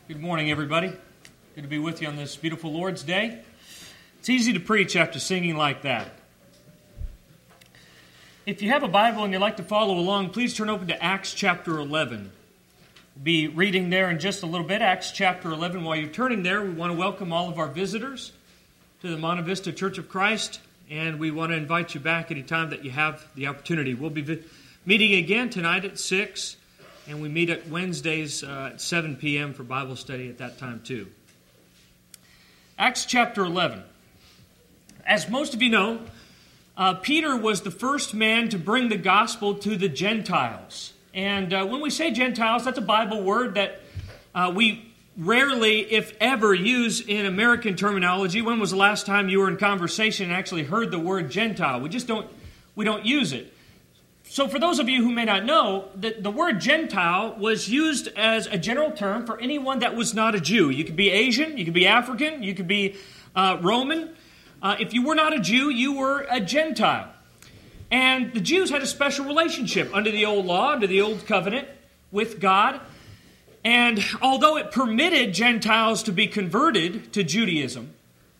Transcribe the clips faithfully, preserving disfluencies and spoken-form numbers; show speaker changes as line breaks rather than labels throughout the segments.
Good morning, everybody. Good to be with you on this beautiful Lord's Day. It's easy to preach after singing like that. If you have a Bible and you'd like to follow along, please turn open to Acts chapter eleven. We'll be reading there in just a little bit, Acts chapter eleven. While you're turning there, we want to welcome all of our visitors to the Monte Vista Church of Christ, and we want to invite you back anytime that you have the opportunity. We'll be vi- meeting again tonight at six. And we meet at Wednesdays uh, at seven p.m. for Bible study at that time too. Acts chapter eleven. As most of you know, uh, Peter was the first man to bring the gospel to the Gentiles. And uh, when we say Gentiles, that's a Bible word that uh, we rarely, if ever, use in American terminology. When was the last time you were in conversation and actually heard the word Gentile? We just don't, we don't use it. So for those of you who may not know, the, the word Gentile was used as a general term for anyone that was not a Jew. You could be Asian, you could be African, you could be uh, Roman. Uh, if you were not a Jew, you were a Gentile. And the Jews had a special relationship under the old law, under the old covenant with God. And although it permitted Gentiles to be converted to Judaism,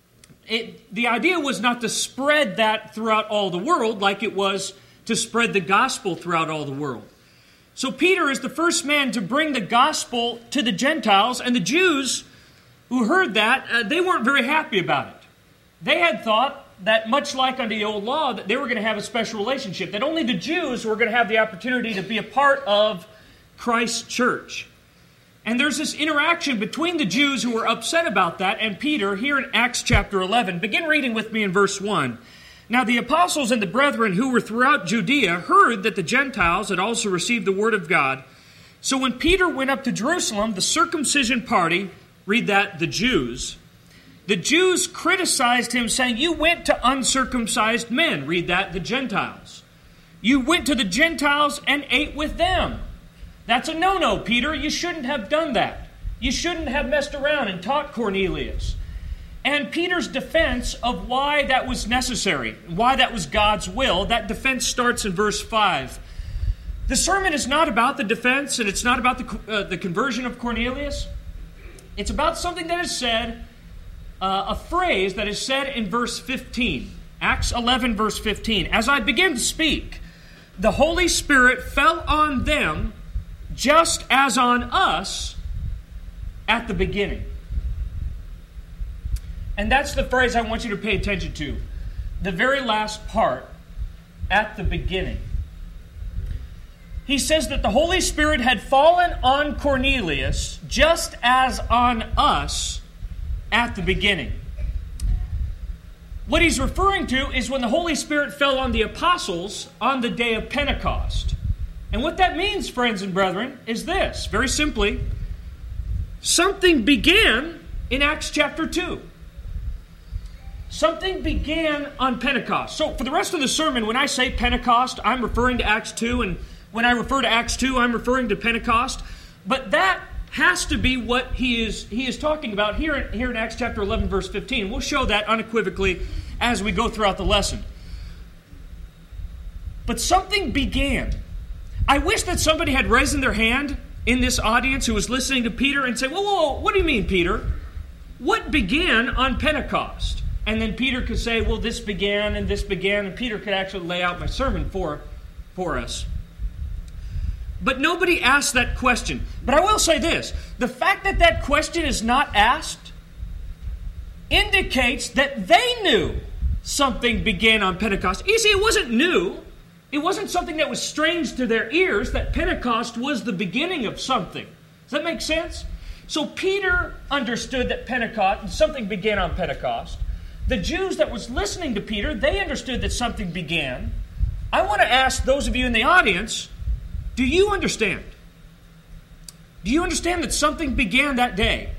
it, the idea was not to spread that throughout all the world like it was to spread the gospel throughout all the world. So Peter is the first man to bring the gospel to the Gentiles, and the Jews who heard that, uh, they weren't very happy about it. They had thought that much like under the old law, that they were going to have a special relationship, that only the Jews were going to have the opportunity to be a part of Christ's church. And there's this interaction between the Jews who were upset about that and Peter here in Acts chapter eleven. Begin reading with me in verse one. Now the apostles and the brethren who were throughout Judea heard that the Gentiles had also received the word of God. So when Peter went up to Jerusalem, the circumcision party, read that, the Jews, the Jews criticized him, saying, "You went to uncircumcised men," read that, the Gentiles. "You went to the Gentiles and ate with them." That's a no-no, Peter. You shouldn't have done that. You shouldn't have messed around and taught Cornelius. And Peter's defense of why that was necessary, why that was God's will, that defense starts in verse five. The sermon is not about the defense, and it's not about the, uh, the conversion of Cornelius. It's about something that is said, uh, a phrase that is said in verse fifteen. Acts eleven, verse fifteen. "As I began to speak, the Holy Spirit fell on them just as on us at the beginning." And that's the phrase I want you to pay attention to. The very last part, at the beginning. He says that the Holy Spirit had fallen on Cornelius just as on us at the beginning. What he's referring to is when the Holy Spirit fell on the apostles on the day of Pentecost. And what that means, friends and brethren, is this. Very simply, something began in Acts chapter two. Something began on Pentecost. So for the rest of the sermon, when I say Pentecost, I'm referring to Acts two, and when I refer to Acts two, I'm referring to Pentecost. But that has to be what he is he is talking about here in, here in Acts chapter eleven, verse fifteen. We'll show that unequivocally as we go throughout the lesson. But something began. I wish that somebody had raised their hand in this audience who was listening to Peter and say, whoa, whoa, whoa, what do you mean, Peter? What began on Pentecost? And then Peter could say, well, this began and this began, and Peter could actually lay out my sermon for, for us. But nobody asked that question. But I will say this, the fact that that question is not asked indicates that they knew something began on Pentecost. You see, it wasn't new. It wasn't something that was strange to their ears, that Pentecost was the beginning of something. Does that make sense? So Peter understood that Pentecost, something began on Pentecost. The Jews that was listening to Peter, they understood that something began. I want to ask those of you in the audience, do you understand? Do you understand that something began that day?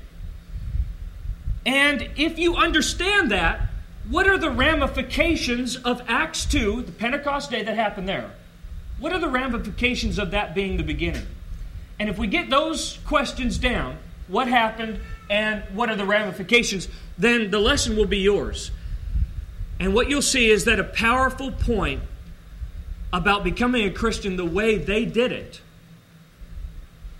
And if you understand that, what are the ramifications of Acts two, the Pentecost day that happened there? What are the ramifications of that being the beginning? And if we get those questions down, what happened and what are the ramifications, then the lesson will be yours. And what you'll see is that a powerful point about becoming a Christian the way they did it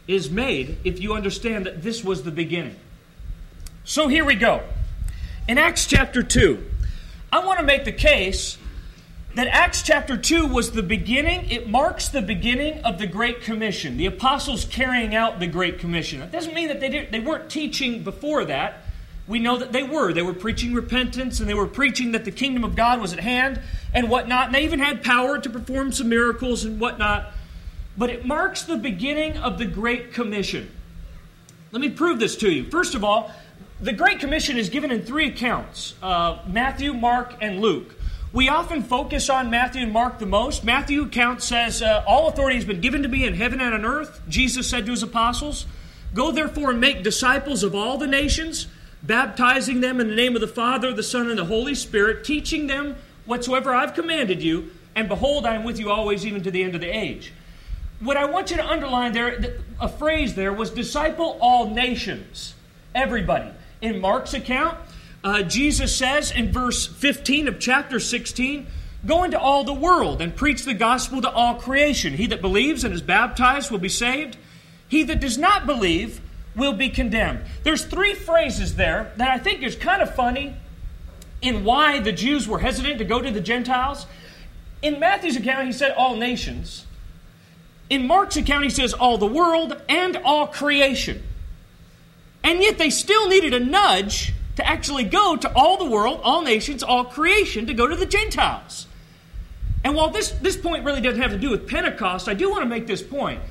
is made if you understand that this was the beginning. So here we go. In Acts chapter two, I want to make the case that Acts chapter two was the beginning. It marks the beginning of the Great Commission, the apostles carrying out the Great Commission. That doesn't mean that they didn't, they weren't teaching before that. We know that they were. They were preaching repentance, and they were preaching that the kingdom of God was at hand and whatnot. And they even had power to perform some miracles and whatnot. But it marks the beginning of the Great Commission. Let me prove this to you. First of all, the Great Commission is given in three accounts, uh, Matthew, Mark, and Luke. We often focus on Matthew and Mark the most. Matthew's account says, uh, all authority has been given to me in heaven and on earth. Jesus said to his apostles, go therefore and make disciples of all the nations, baptizing them in the name of the Father, the Son, and the Holy Spirit, teaching them whatsoever I've commanded you, and behold, I am with you always, even to the end of the age. What I want you to underline there, a phrase there, was disciple all nations, everybody. In Mark's account, uh, Jesus says in verse fifteen of chapter sixteen, go into all the world and preach the gospel to all creation. He that believes and is baptized will be saved. He that does not believe will be condemned. There's three phrases there that I think is kind of funny in why the Jews were hesitant to go to the Gentiles. In Matthew's account, he said all nations. In Mark's account, he says all the world and all creation. And yet they still needed a nudge to actually go to all the world, all nations, all creation, to go to the Gentiles. And while this, this point really doesn't have to do with Pentecost, I do want to make this point.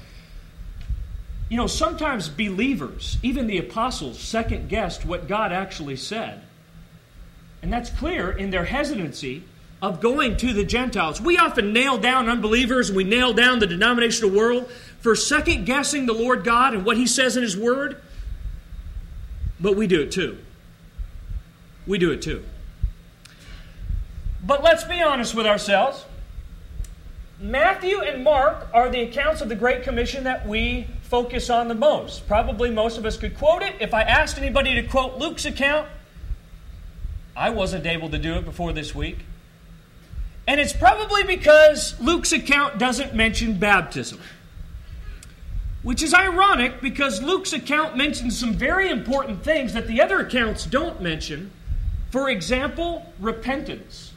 You know, sometimes believers, even the apostles, second-guessed what God actually said. And that's clear in their hesitancy of going to the Gentiles. We often nail down unbelievers and we nail down the denominational world for second-guessing the Lord God and what He says in His Word. But we do it too. We do it too. But let's be honest with ourselves. Matthew and Mark are the accounts of the Great Commission that we focus on the most. Probably most of us could quote it. If I asked anybody to quote Luke's account, I wasn't able to do it before this week. And it's probably because Luke's account doesn't mention baptism. Which is ironic because Luke's account mentions some very important things that the other accounts don't mention. For example, repentance.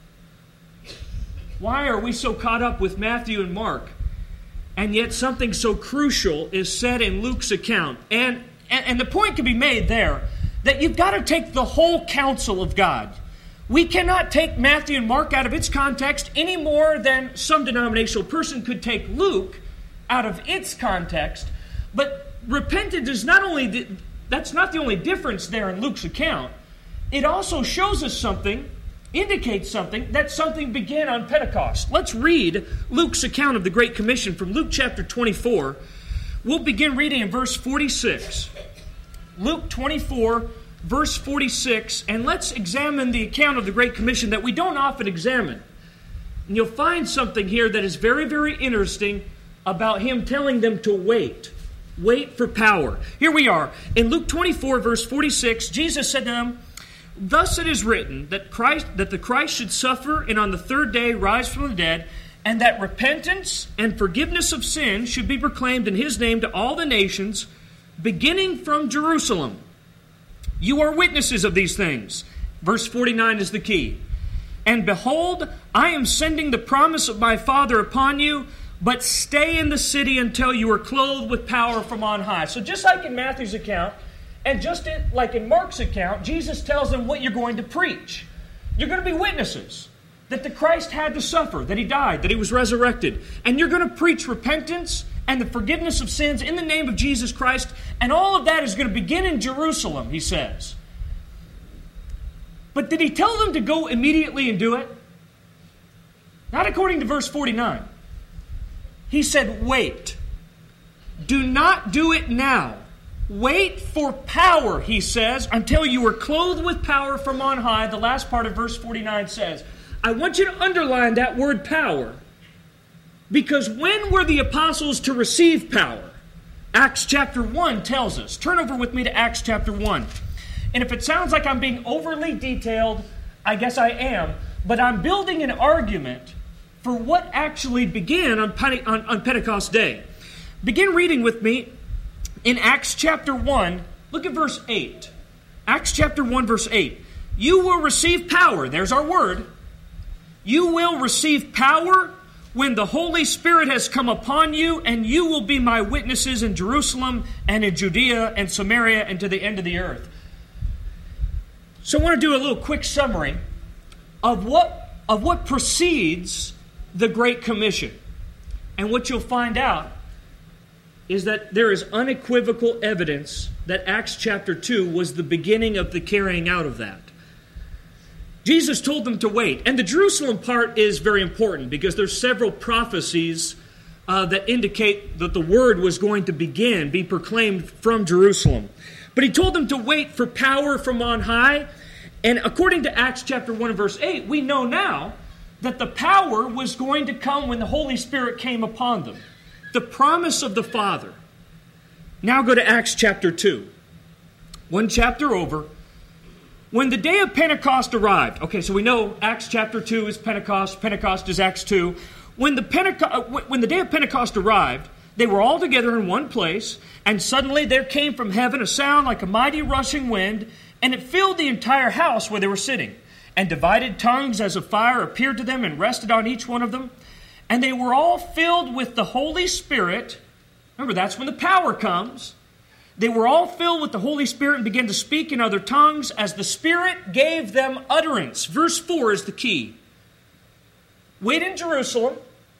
Why are we so caught up with Matthew and Mark? And yet something so crucial is said in Luke's account. And, and, and the point can be made there that you've got to take the whole counsel of God. We cannot take Matthew and Mark out of its context any more than some denominational person could take Luke out of its context. But repentance is not only, the, that's not the only difference there in Luke's account. It also shows us something, indicates something, that something began on Pentecost. Let's read Luke's account of the Great Commission from Luke chapter twenty-four. We'll begin reading in verse forty-six. Luke twenty-four, verse forty-six, and let's examine the account of the Great Commission that we don't often examine. And you'll find something here that is very, very interesting about Him telling them to wait. Wait for power. Here we are. In Luke twenty-four, verse forty-six, Jesus said to them, thus it is written that Christ, that the Christ should suffer and on the third day rise from the dead, and that repentance and forgiveness of sins should be proclaimed in His name to all the nations, beginning from Jerusalem. You are witnesses of these things. Verse forty-nine is the key. And behold, I am sending the promise of my Father upon you, but stay in the city until you are clothed with power from on high. So just like in Matthew's account, and just in, like in Mark's account, Jesus tells them what you're going to preach. You're going to be witnesses that the Christ had to suffer, that He died, that He was resurrected. And you're going to preach repentance and the forgiveness of sins in the name of Jesus Christ. And all of that is going to begin in Jerusalem, He says. But did He tell them to go immediately and do it? Not according to verse forty-nine. He said, wait. Do not do it now. Wait for power, He says, until you are clothed with power from on high. The last part of verse forty-nine says, I want you to underline that word power, because when were the apostles to receive power? Acts chapter one tells us. Turn over with me to Acts chapter one. And if it sounds like I'm being overly detailed, I guess I am, but I'm building an argument for what actually began on, Pente- on, on Pentecost Day. Begin reading with me in Acts chapter one, look at verse eight. Acts chapter one, verse eight. You will receive power. There's our word. You will receive power when the Holy Spirit has come upon you, and you will be my witnesses in Jerusalem and in Judea and Samaria and to the end of the earth. So I want to do a little quick summary of what, of what precedes the Great Commission. And what you'll find out is that there is unequivocal evidence that Acts chapter two was the beginning of the carrying out of that. Jesus told them to wait. And the Jerusalem part is very important because there's several prophecies uh, that indicate that the word was going to begin, be proclaimed from Jerusalem. But he told them to wait for power from on high. And according to Acts chapter one and verse eight, we know now that the power was going to come when the Holy Spirit came upon them. The promise of the Father. Now go to Acts chapter two. One chapter over. When the day of Pentecost arrived. Okay, so we know Acts chapter two is Pentecost. Pentecost is Acts two. When the, Penteco- when the day of Pentecost arrived, they were all together in one place, and suddenly there came from heaven a sound like a mighty rushing wind, and it filled the entire house where they were sitting. And divided tongues as of fire appeared to them and rested on each one of them. And they were all filled with the Holy Spirit. Remember, that's when the power comes. They were all filled with the Holy Spirit and began to speak in other tongues as the Spirit gave them utterance. Verse four is the key. Wait in Jerusalem.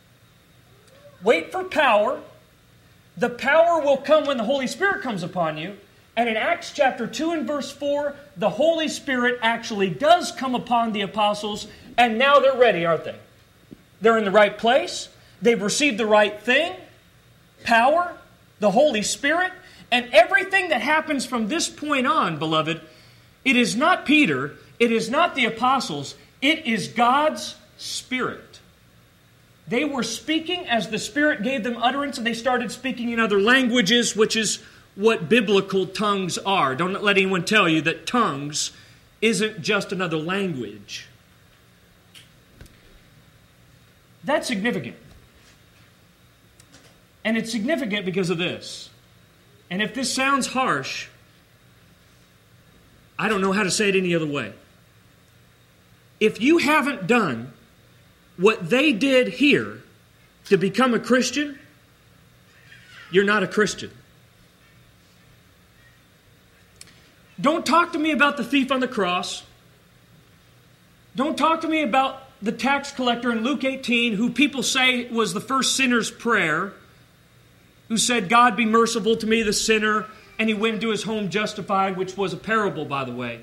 Wait for power. The power will come when the Holy Spirit comes upon you. And in Acts chapter two and verse four, the Holy Spirit actually does come upon the apostles, and now they're ready, aren't they? They're in the right place. They've received the right thing. Power, the Holy Spirit. And everything that happens from this point on, beloved, it is not Peter, it is not the apostles, it is God's Spirit. They were speaking as the Spirit gave them utterance, and they started speaking in other languages, which is what biblical tongues are. Don't let anyone tell you that tongues isn't just another language. That's significant. And it's significant because of this. And if this sounds harsh, I don't know how to say it any other way. If you haven't done what they did here to become a Christian, you're not a Christian. Don't talk to me about the thief on the cross. Don't talk to me about the tax collector in Luke eighteen, who people say was the first sinner's prayer, who said, God be merciful to me, the sinner, and he went into his home justified, which was a parable, by the way.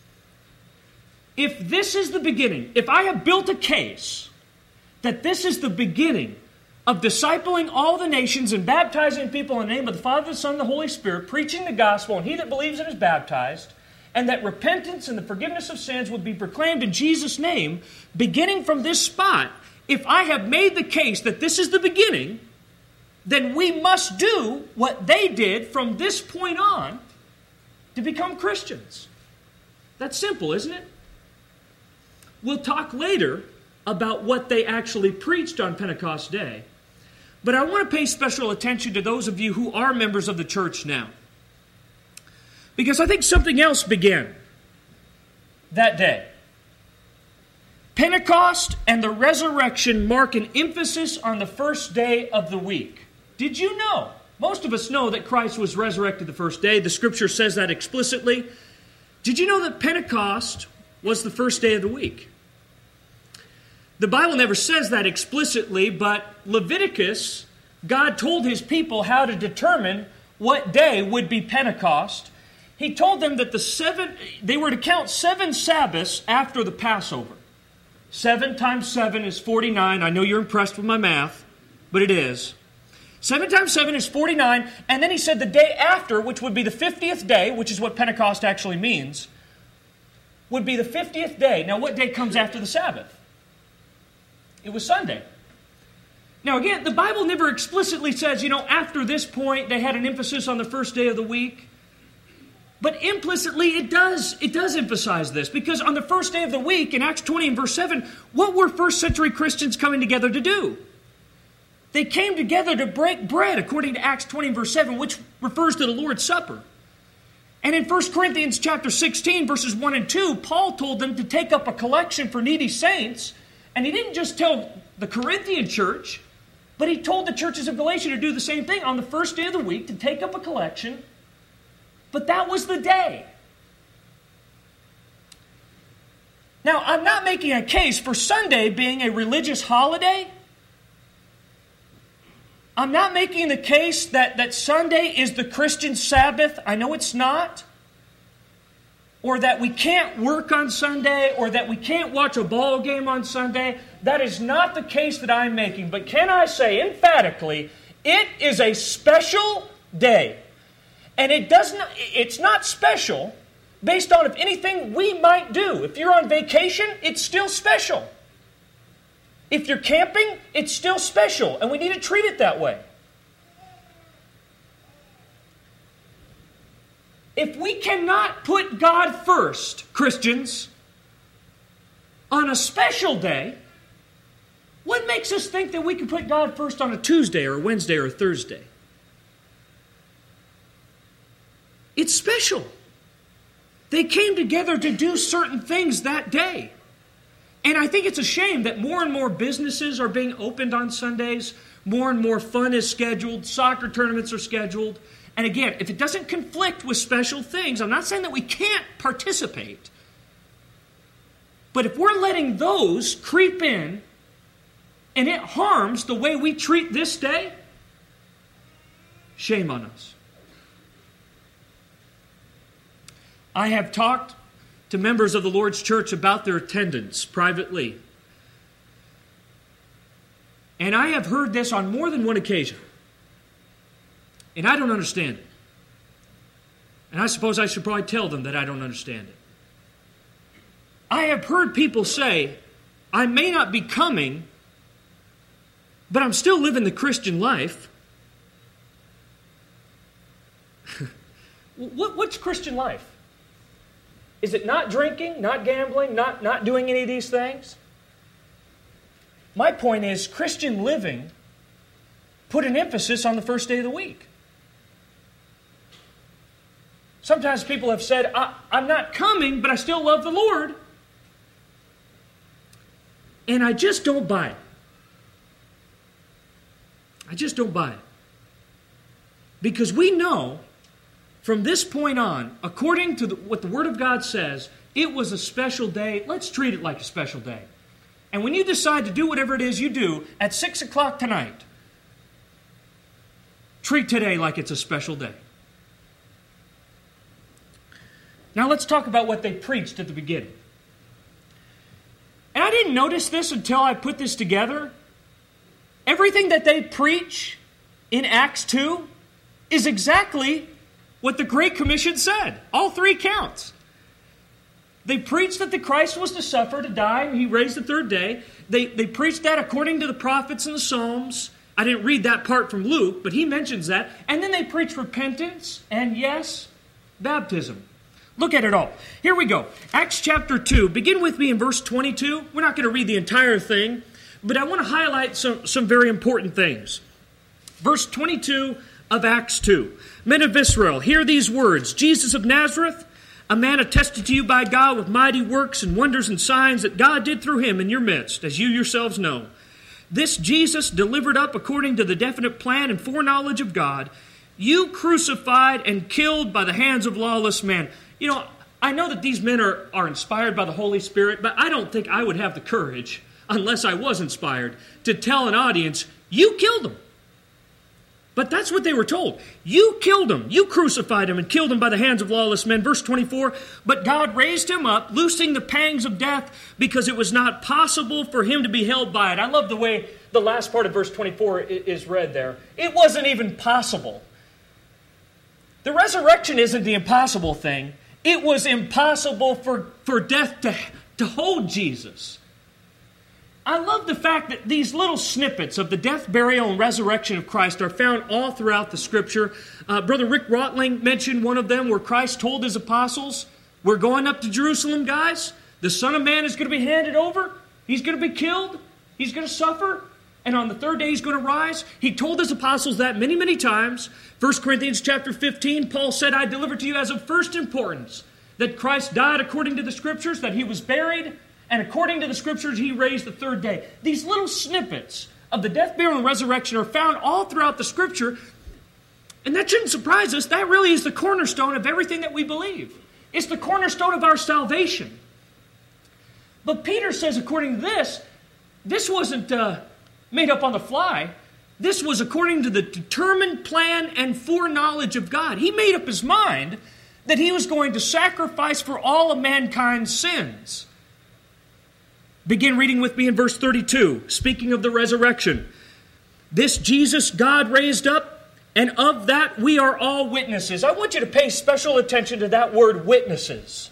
If this is the beginning, if I have built a case that this is the beginning of discipling all the nations and baptizing people in the name of the Father, the Son, and the Holy Spirit, preaching the gospel, and he that believes in is baptized, and that repentance and the forgiveness of sins would be proclaimed in Jesus' name, beginning from this spot, if I have made the case that this is the beginning, then we must do what they did from this point on to become Christians. That's simple, isn't it? We'll talk later about what they actually preached on Pentecost Day. But I want to pay special attention to those of you who are members of the church now. Because I think something else began that day. Pentecost and the resurrection mark an emphasis on the first day of the week. Did you know? Most of us know that Christ was resurrected the first day. The Scripture says that explicitly. Did you know that Pentecost was the first day of the week? The Bible never says that explicitly, but Leviticus, God told his people how to determine what day would be Pentecost. He told them that the seven, they were to count seven Sabbaths after the Passover. Seven times seven is forty-nine. I know you're impressed with my math, but it is. Seven times seven is forty-nine, and then he said the day after, which would be the fiftieth day, which is what Pentecost actually means, would be the fiftieth day. Now, what day comes after the Sabbath? It was Sunday. Now, again, the Bible never explicitly says, you know, after this point, they had an emphasis on the first day of the week. But implicitly, it does, it does emphasize this, because on the first day of the week, in Acts twenty and verse seven, what were first century Christians coming together to do? They came together to break bread, according to Acts twenty, verse seven, which refers to the Lord's Supper. And in First Corinthians chapter sixteen, verses one and two, Paul told them to take up a collection for needy saints. And he didn't just tell the Corinthian church, but he told the churches of Galatia to do the same thing on the first day of the week, to take up a collection. But that was the day. Now, I'm not making a case for Sunday being a religious holiday. I'm not making the case that, that Sunday is the Christian Sabbath. I know it's not. Or that we can't work on Sunday, or that we can't watch a ball game on Sunday. That is not the case that I'm making. But can I say emphatically, it is a special day. And it does not, it's not special based on if anything we might do. If you're on vacation, it's still special. If you're camping, it's still special, and we need to treat it that way. If we cannot put God first, Christians, on a special day, what makes us think that we can put God first on a Tuesday or a Wednesday or a Thursday? It's special. They came together to do certain things that day. And I think it's a shame that more and more businesses are being opened on Sundays. More and more fun is scheduled. Soccer tournaments are scheduled. And again, if it doesn't conflict with special things, I'm not saying that we can't participate. But if we're letting those creep in and it harms the way we treat this day, shame on us. I have talked to members of the Lord's church about their attendance privately. And I have heard this on more than one occasion. And I don't understand it. And I suppose I should probably tell them that I don't understand it. I have heard people say, I may not be coming, but I'm still living the Christian life. what, what's Christian life? Is it not drinking, not gambling, not, not doing any of these things? My point is, Christian living put an emphasis on the first day of the week. Sometimes people have said, I, I'm not coming, but I still love the Lord. And I just don't buy it. I just don't buy it. Because we know, from this point on, according to the, what the Word of God says, it was a special day. Let's treat it like a special day. And when you decide to do whatever it is you do at six o'clock tonight, treat today like it's a special day. Now let's talk about what they preached at the beginning. And I didn't notice this until I put this together. Everything that they preach in Acts two is exactly what the Great Commission said. All three accounts. They preached that the Christ was to suffer, to die, and He raised the third day. They, they preached that according to the prophets and the Psalms. I didn't read that part from Luke, but he mentions that. And then they preached repentance and, yes, baptism. Look at it all. Here we go. Acts chapter two. Begin with me in verse twenty-two. We're not going to read the entire thing, but I want to highlight some, some very important things. Verse twenty-two of Acts two. Men of Israel, hear these words. Jesus of Nazareth, a man attested to you by God with mighty works and wonders and signs that God did through him in your midst, as you yourselves know. This Jesus delivered up according to the definite plan and foreknowledge of God, you crucified and killed by the hands of lawless men. You know, I know that these men are, are inspired by the Holy Spirit, but I don't think I would have the courage, unless I was inspired, to tell an audience, you killed them. But that's what they were told. You killed him. You crucified him and killed him by the hands of lawless men. Verse twenty-four, but God raised him up, loosing the pangs of death, because it was not possible for him to be held by it. I love the way the last part of verse twenty-four is read there. It wasn't even possible. The resurrection isn't the impossible thing. It was impossible for, for death to, to hold Jesus. I love the fact that these little snippets of the death, burial, and resurrection of Christ are found all throughout the Scripture. Uh, Brother Rick Rotling mentioned one of them where Christ told his apostles, we're going up to Jerusalem, guys. The Son of Man is going to be handed over. He's going to be killed. He's going to suffer. and on the third day he's going to rise. He told his apostles that many, many times. First Corinthians chapter fifteen, Paul said, I deliver to you as of first importance that Christ died according to the Scriptures, that he was buried, and according to the Scriptures he raised the third day. These little snippets of the death, burial, and resurrection are found all throughout the Scripture, and that shouldn't surprise us. That really is the cornerstone of everything that we believe. It's the cornerstone of our salvation. But Peter says, according to this, this wasn't uh, made up on the fly. This was according to the determined plan and foreknowledge of God. He made up his mind that he was going to sacrifice for all of mankind's sins. Begin reading with me in verse thirty-two, speaking of the resurrection. This Jesus God raised up, and of that we are all witnesses. I want you to pay special attention to that word, witnesses.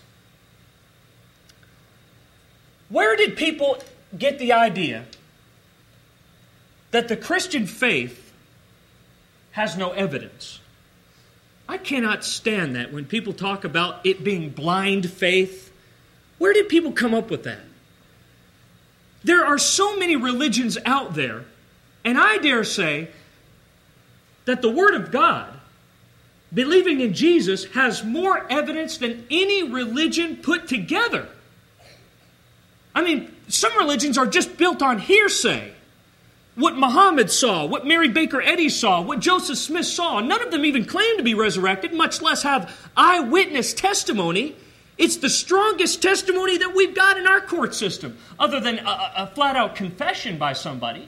Where did people get the idea that the Christian faith has no evidence? I cannot stand that when people talk about it being blind faith. Where did people come up with that? There are so many religions out there, and I dare say that the Word of God, believing in Jesus, has more evidence than any religion put together. I mean, some religions are just built on hearsay. What Muhammad saw, what Mary Baker Eddy saw, what Joseph Smith saw, none of them even claim to be resurrected, much less have eyewitness testimony. It's the strongest testimony that we've got in our court system, other than a, a flat-out confession by somebody.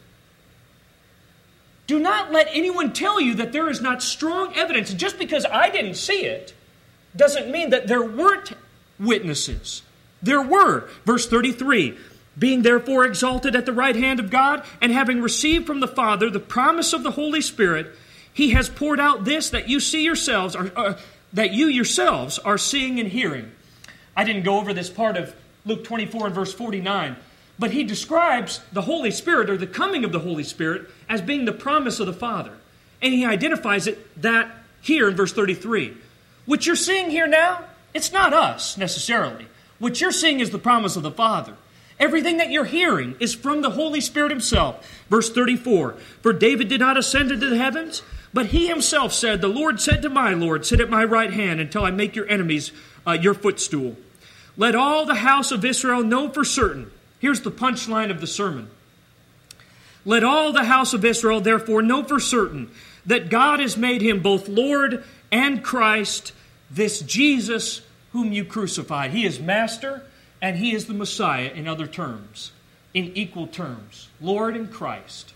Do not let anyone tell you that there is not strong evidence. Just because I didn't see it doesn't mean that there weren't witnesses. There were. Verse thirty-three, being therefore exalted at the right hand of God, and having received from the Father the promise of the Holy Spirit, he has poured out this that you see yourselves, or uh, that you yourselves are seeing and hearing. I didn't go over this part of Luke twenty-four and verse forty-nine, but he describes the Holy Spirit, or the coming of the Holy Spirit, as being the promise of the Father. And he identifies it that here in verse thirty-three. What you're seeing here now, it's not us necessarily. What you're seeing is the promise of the Father. Everything that you're hearing is from the Holy Spirit himself. Verse thirty-four, for David did not ascend into the heavens, but he himself said, the Lord said to my Lord, sit at my right hand until I make your enemies uh, your footstool. Let all the house of Israel know for certain. Here's the punchline of the sermon. Let all the house of Israel therefore know for certain that God has made him both Lord and Christ, this Jesus whom you crucified. He is Master and he is the Messiah in other terms, in equal terms. Lord and Christ.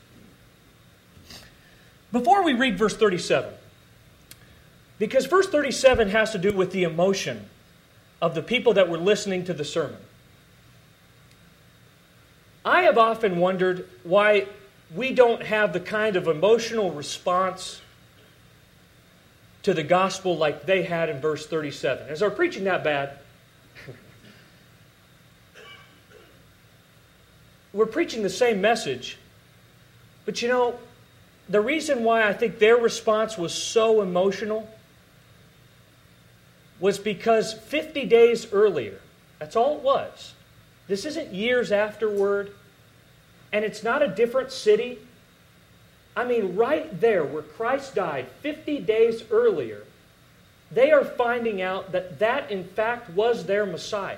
Before we read verse thirty-seven, because verse thirty-seven has to do with the emotion of the people that were listening to the sermon. I have often wondered why we don't have the kind of emotional response to the gospel like they had in verse thirty-seven. Is our preaching that bad? We're preaching the same message, but you know, the reason why I think their response was so emotional was because fifty days earlier, that's all it was. This isn't years afterward, and it's not a different city. I mean, right there where Christ died fifty days earlier, they are finding out that that, in fact, was their Messiah.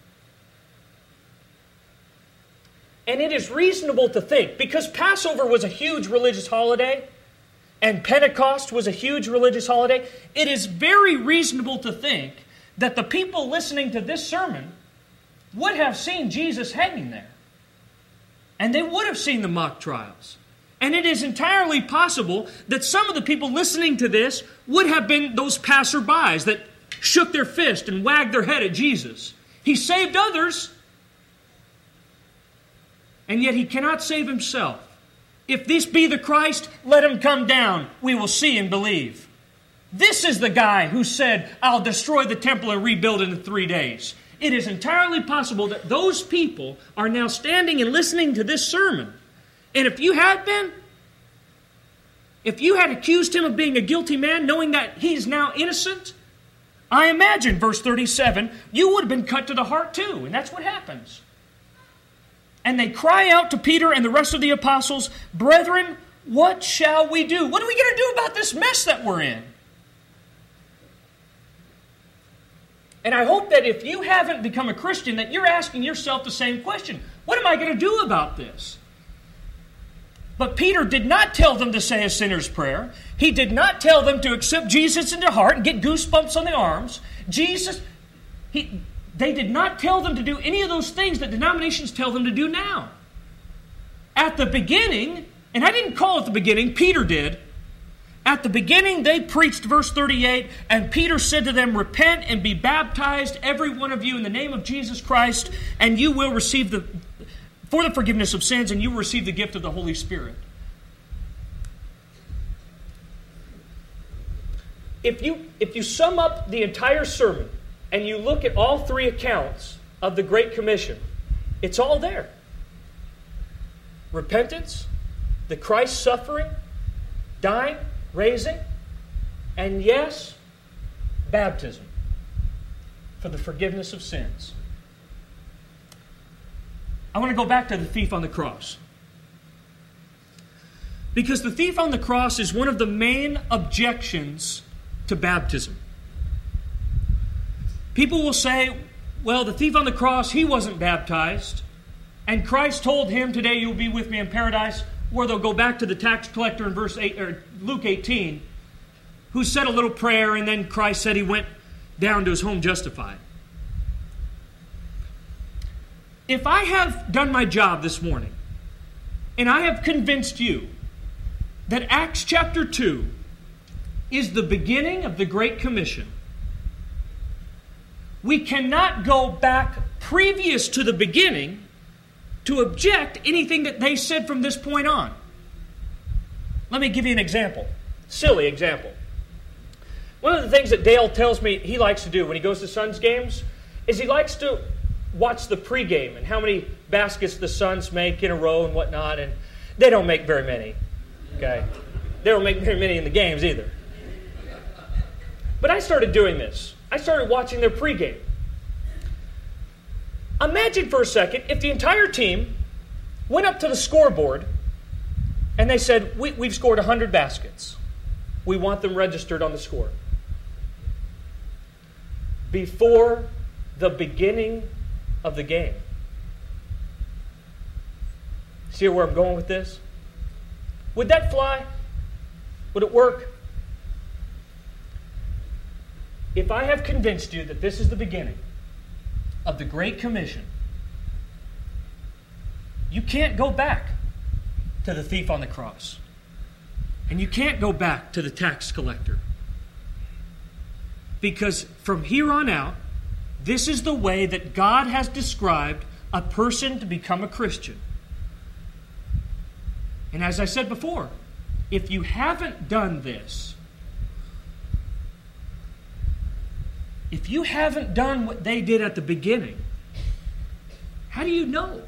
And it is reasonable to think, because Passover was a huge religious holiday, and Pentecost was a huge religious holiday, it is very reasonable to think that the people listening to this sermon would have seen Jesus hanging there. And they would have seen the mock trials. And it is entirely possible that some of the people listening to this would have been those passerbys that shook their fist and wagged their head at Jesus. He saved others, and yet he cannot save himself. If this be the Christ, let him come down. We will see and believe. This is the guy who said, I'll destroy the temple and rebuild it in three days. It is entirely possible that those people are now standing and listening to this sermon. And if you had been, if you had accused him of being a guilty man, knowing that he's now innocent, I imagine, verse thirty-seven, you would have been cut to the heart too. And that's what happens. and they cry out to Peter and the rest of the apostles, "Brethren, what shall we do? What are we going to do about this mess that we're in?" And I hope that if you haven't become a Christian, that you're asking yourself the same question. What am I going to do about this? But Peter did not tell them to say a sinner's prayer. He did not tell them to accept Jesus in their heart and get goosebumps on the arms. Jesus, he, they did not tell them to do any of those things that denominations tell them to do now. At the beginning, and I didn't call it the beginning, Peter did. At the beginning, they preached verse thirty-eight, and Peter said to them, "Repent and be baptized, every one of you, in the name of Jesus Christ, and you will receive the, for the forgiveness of sins, and you will receive the gift of the Holy Spirit." If you, if you sum up the entire sermon, and you look at all three accounts of the Great Commission, it's all there. Repentance, the Christ suffering, dying, raising, and yes, baptism for the forgiveness of sins. I want to go back to the thief on the cross. Because the thief on the cross is one of the main objections to baptism. People will say, well, the thief on the cross, he wasn't baptized, and Christ told him, "Today you'll be with me in paradise." Or they'll go back to the tax collector in verse eight, or Luke eighteen, who said a little prayer, and then Christ said he went down to his home justified. If I have done my job this morning, and I have convinced you that Acts chapter two is the beginning of the Great Commission, we cannot go back previous to the beginning to object anything that they said from this point on. Let me give you an example. Silly example. One of the things that Dale tells me he likes to do when he goes to Suns games is he likes to watch the pregame and how many baskets the Suns make in a row and whatnot, and they don't make very many. Okay? They don't make very many in the games either. But I started doing this. I started watching their pregame. Imagine for a second if the entire team went up to the scoreboard and they said, we, we've scored one hundred baskets. We want them registered on the score. Before the beginning of the game. See where I'm going with this? Would that fly? Would it work? If I have convinced you that this is the beginning of the Great Commission, you can't go back to the thief on the cross. And you can't go back to the tax collector. Because from here on out, this is the way that God has described a person to become a Christian. And as I said before, if you haven't done this, if you haven't done what they did at the beginning, how do you know?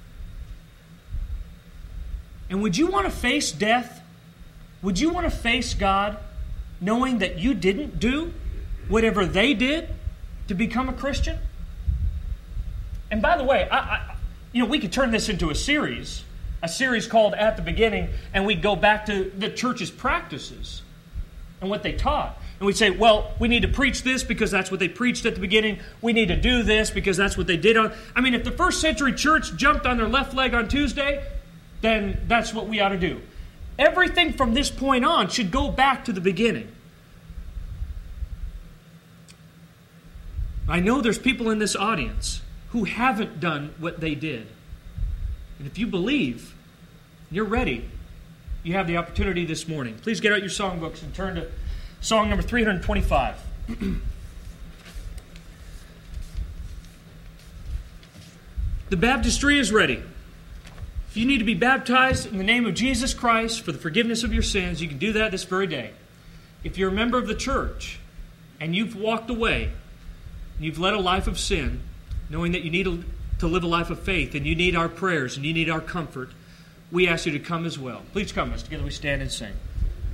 And would you want to face death? Would you want to face God knowing that you didn't do whatever they did to become a Christian? And by the way, I, I, you know, we could turn this into a series, a series called At the Beginning, and we'd go back to the church's practices and what they taught. And we'd say, well, we need to preach this because that's what they preached at the beginning. We need to do this because that's what they did on. I mean, if the first century church jumped on their left leg on Tuesday, then that's what we ought to do. Everything from this point on should go back to the beginning. I know there's people in this audience who haven't done what they did. And if you believe, you're ready, you have the opportunity this morning. Please get out your songbooks and turn to song number three hundred twenty-five. The baptistry is ready. If you need to be baptized in the name of Jesus Christ for the forgiveness of your sins, you can do that this very day. If you're a member of the church and you've walked away, and you've led a life of sin, knowing that you need to live a life of faith, and you need our prayers, and you need our comfort, we ask you to come as well. Please come as together we stand and sing.